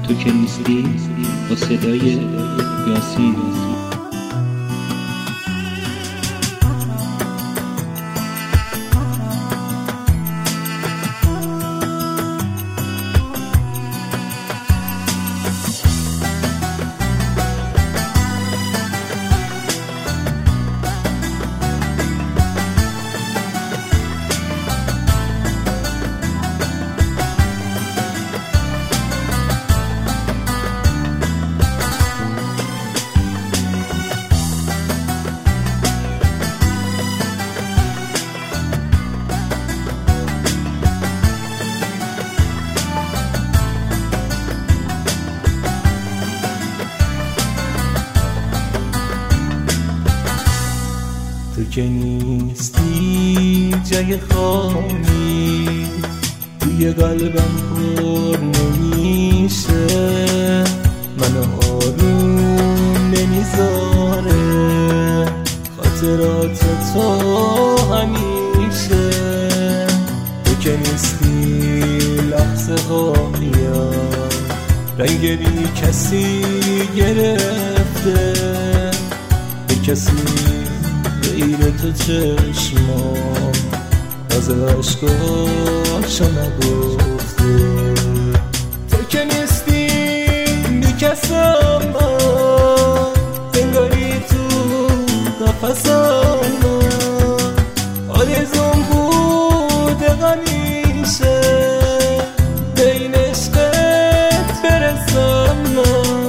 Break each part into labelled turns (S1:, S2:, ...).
S1: تو که نیستی با صدای یاسین.
S2: تو که نیستی جای خالی توی قلبم پر نمیشه، منو آروم نمیذاره خاطرات تو همیشه. تو که نیستی لحظه ها میاد رنگ بی کسی گرفته، به کسی غیر تو چشمام از عشقاشو نگفته. تو که نیستی میکسم من انگاری تو قفصم من، آرزوم بود همیشه به این عشقت برسم من.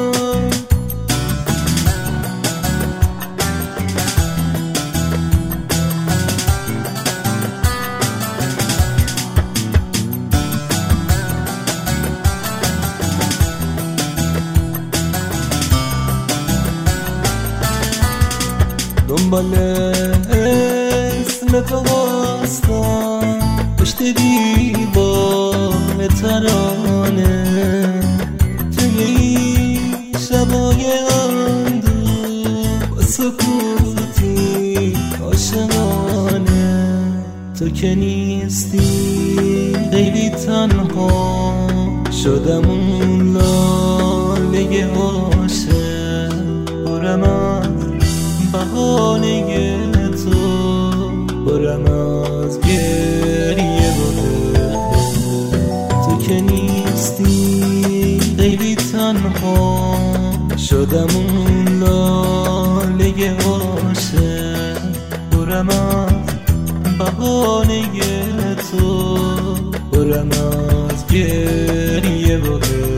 S2: دنبال اسم تو هستم پشت دیوار ترانه، توی این شبای اندوه با سکوتی عاشقانه. تو که نیستی خیلی تنها شدم اون لاله عاشق، برم از بهانه تو، برم از گریه بره. تو که نیستی خیلی تنها شدم اون لاله عاشق، برم از بهانه تو، برم از گریه بره.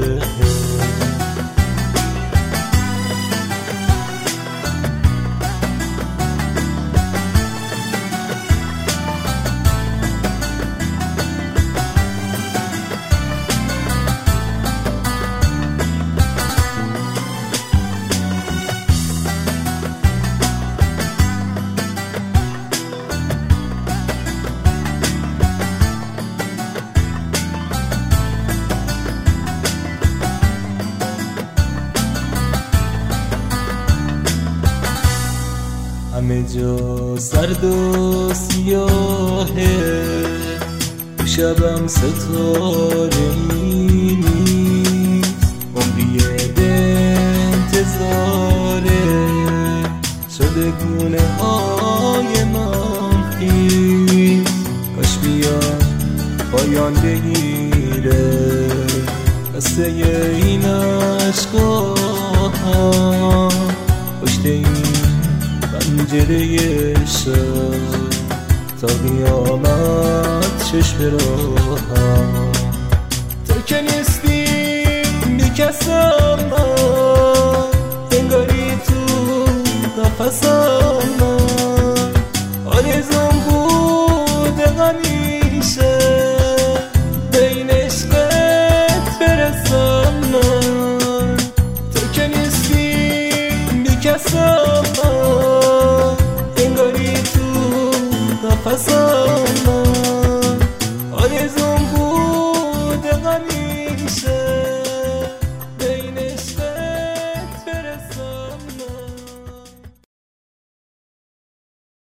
S2: همه جا سرد و سیاهه، تو شبم ستاره نیست، عمری به انتظاره شده گونه های من خیز، کاش بیاد پایان بگیره قصه این عشقا پشت این پنجره شب تا قیامت چشم راهم. تو که نیستی میکسم من انگاری تو قفصم من، آرزوم بود همیشه به این عشقت برسم من. تو که نیستی میکسم قفصم من، آرزوم بود همیشه